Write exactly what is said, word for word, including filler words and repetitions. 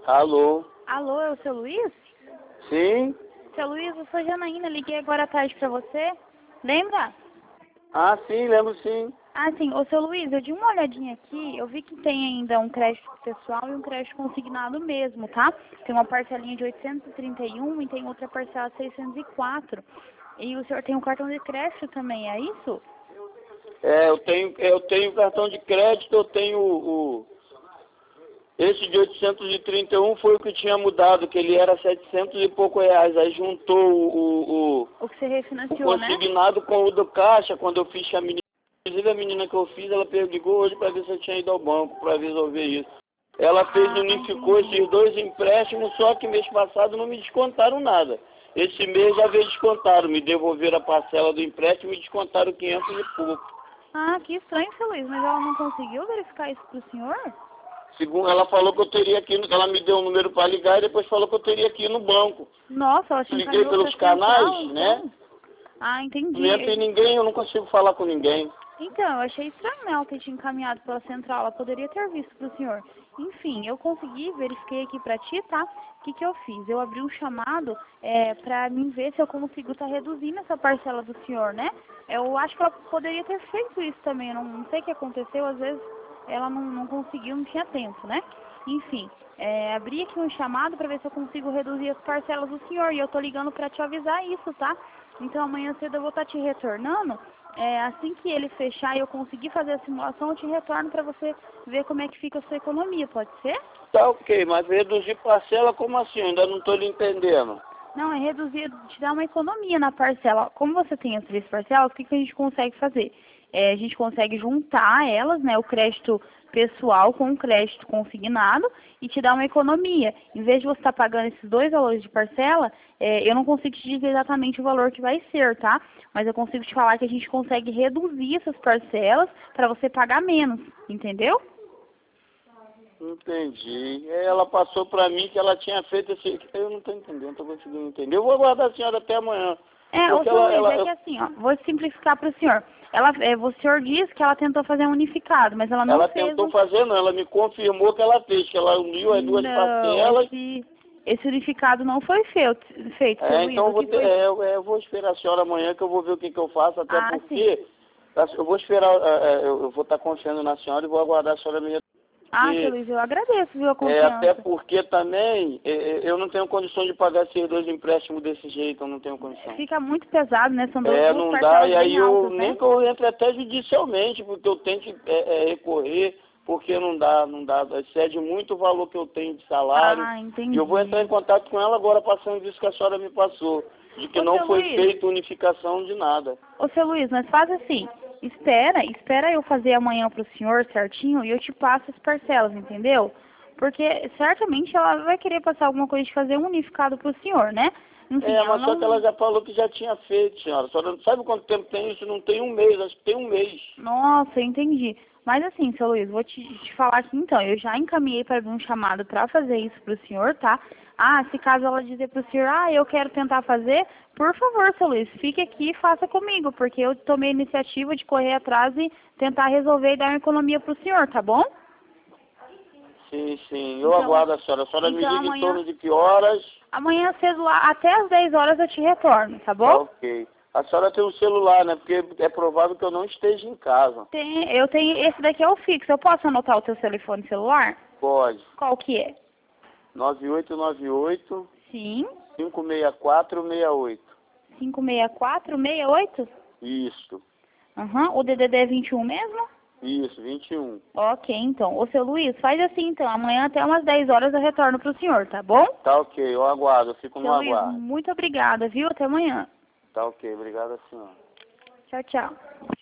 Alô? Alô, é o seu Luiz? Sim? Seu Luiz, eu sou Janaína, liguei agora à tarde pra você. Lembra? Ah, sim, lembro sim. Ah, sim. Ô, seu Luiz, eu dei uma olhadinha aqui, eu vi que tem ainda um crédito pessoal e um crédito consignado mesmo, tá? Tem uma parcelinha de oitocentos e trinta e um e tem outra parcela de seiscentos e quatro. E o senhor tem um cartão de crédito também, é isso? É, eu tenho, eu tenho cartão de crédito, eu tenho o... o- esse de oitocentos e trinta e um foi o que tinha mudado, que ele era setecentos e pouco reais. Aí juntou o, o, o, O que você o refinanciou, né? consignado com o do caixa, quando eu fiz a menina. Inclusive a menina que eu fiz, ela ligou hoje para ver se eu tinha ido ao banco para resolver isso. Ela fez, Ah, unificou entendi. esses dois empréstimos, só que mês passado não me descontaram nada. Esse mês já veio descontado, me devolveram a parcela do empréstimo e descontaram quinhentos e pouco. Ah, que estranho, seu Luiz, mas ela não conseguiu verificar isso pro senhor? Segundo, ela falou que eu teria que ir, no- ela me deu um número para ligar e depois falou que eu teria que ir no banco. Nossa, ela te Liguei encaminhou pelos pra central, canais, né? então? Ah, Não entra em entendi. ninguém, eu não consigo falar com ninguém. Então, eu achei estranho ela ter te encaminhado pela central, ela poderia ter visto pro senhor. Enfim, eu consegui, verifiquei aqui pra ti, tá? O que que eu fiz? Eu abri um chamado é, pra mim ver se eu consigo estar reduzindo essa parcela do senhor, né? Eu acho que ela poderia ter feito isso também, eu não, não sei o que aconteceu, às vezes ela não, não conseguiu, não tinha tempo, né? Enfim, é, abri aqui um chamado pra ver se eu consigo reduzir as parcelas do senhor e eu tô ligando pra te avisar isso, tá? Então amanhã cedo eu vou estar te retornando. É, assim que ele fechar e eu conseguir fazer a simulação, eu te retorno para você ver como é que fica a sua economia, pode ser? Tá ok, mas reduzir parcela como assim? Eu ainda não estou lhe entendendo. Não, é reduzir, te dar uma economia na parcela. Como você tem as três parcelas, o que, que a gente consegue fazer? É, a gente consegue juntar elas, né, o crédito pessoal com o crédito consignado e te dar uma economia. Em vez de você estar pagando esses dois valores de parcela, é, eu não consigo te dizer exatamente o valor que vai ser, tá? Mas eu consigo te falar que a gente consegue reduzir essas parcelas para você pagar menos, entendeu? Entendi. Ela passou para mim que ela tinha feito esse... Eu não estou entendendo, não estou conseguindo entender. Eu vou aguardar a senhora até amanhã. É, ô Porque seu ela... Luiz, ela é eu... que assim, ó, vou simplificar para o senhor. Ela, é, o senhor diz que ela tentou fazer um unificado, mas ela não ela fez tentou um... fazer, não. Ela me confirmou que ela fez, que ela uniu as duas Não, parcelas. esse, esse unificado não foi feito, feito, seu É, Luiz. então eu O vou, que ter, foi... é, eu é, eu vou esperar a senhora amanhã que eu vou ver o que, que eu faço, até Ah, sim. porque eu vou esperar, é, é, eu eu vou estar confiando na senhora e vou aguardar a senhora me Ah, seu porque, Luiz, eu agradeço, viu, a é, até confiança. porque também é, é, eu não tenho condição de pagar esses dois empréstimos desse jeito, eu não tenho condição. Fica muito pesado, né? São duas É, duas não dá, parcelas e aí bem eu altas, nem né? que eu entre até judicialmente, porque eu tenho que é, é, recorrer, porque não dá, não dá, excede muito o valor que eu tenho de salário. Ah, E eu vou entrar em entendi. contato com ela agora, passando isso que a senhora me passou, de que Ô, não seu foi Luiz, feita unificação de nada. ô, seu Luiz, mas faz assim, espera, espera eu fazer amanhã pro senhor certinho e eu te passo as parcelas, entendeu? Porque certamente ela vai querer passar alguma coisa de fazer um unificado pro senhor, né? Enfim, É, ela mas só que ela não... já falou que já tinha feito, senhora. A senhora não sabe quanto tempo tem isso? Não tem um mês, acho que tem um mês. Nossa, entendi. Mas assim, seu Luiz, vou te, te falar aqui então, eu já encaminhei para um chamado para fazer isso pro senhor, tá? Ah, se caso ela dizer pro senhor, ah, eu quero tentar fazer, por favor, seu Luiz, fique aqui e faça comigo, porque eu tomei a iniciativa de correr atrás e tentar resolver e dar uma economia pro senhor, tá bom? Sim, sim, eu Então, aguardo a senhora. A senhora me então liga em amanhã, torno de que horas? amanhã cedo lá, até às dez horas eu te retorno, tá Tá bom? ok. A senhora tem um celular, né? Porque é provável que eu não esteja em casa. Tem, eu tenho, esse daqui é o fixo, eu posso anotar o teu telefone celular? Pode. Qual que é? nove oito nove oito, Sim. cinco seis quatro, seis oito. cinco seis quatro, seis oito? Isso. Aham, o D D D é vinte e um mesmo? Isso, vinte e um. Ok, então. Ô, seu Luiz, faz assim, então. Amanhã até umas dez horas eu retorno pro senhor, tá bom? Tá ok, eu aguardo, eu fico no Seu Luiz, aguardo. muito obrigada, viu? Até amanhã. Tá ok, obrigado, senhora. Tchau, tchau.